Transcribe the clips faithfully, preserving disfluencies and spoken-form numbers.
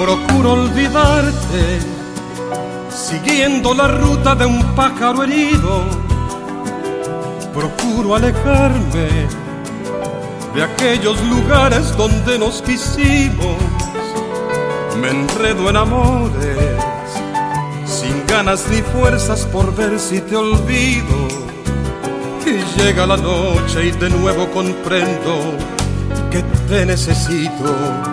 Procuro olvidarte, siguiendo la ruta de un pájaro herido. Procuro alejarme de aquellos lugares donde nos quisimos. Me enredo en amores, sin ganas ni fuerzas por ver si te olvido. Y llega la noche y de nuevo comprendo que te necesito.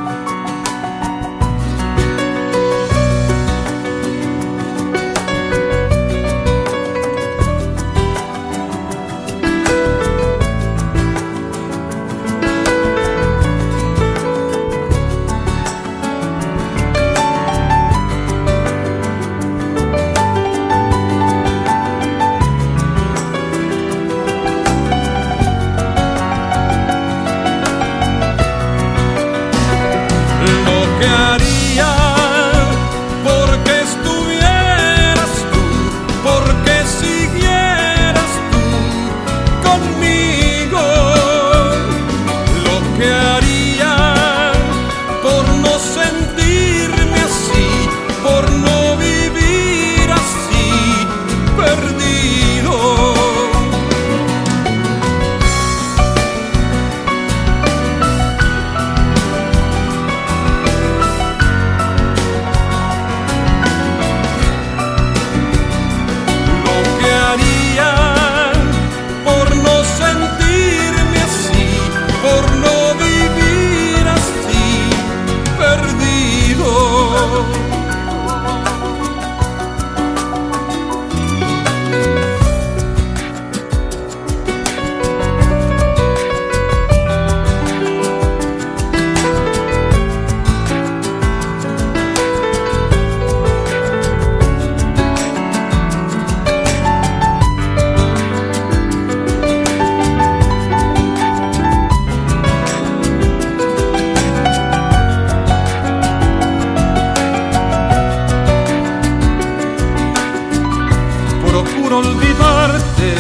Olvidarte,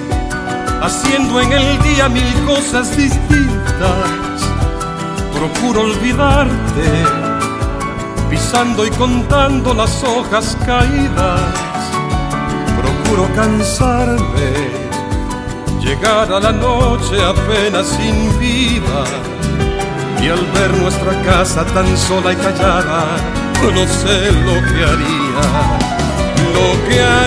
haciendo en el día mil cosas distintas. Procuro olvidarte, pisando y contando las hojas caídas. Procuro cansarme, llegar a la noche apenas sin vida. Y al ver nuestra casa tan sola y callada, no sé lo que haría, lo que haría.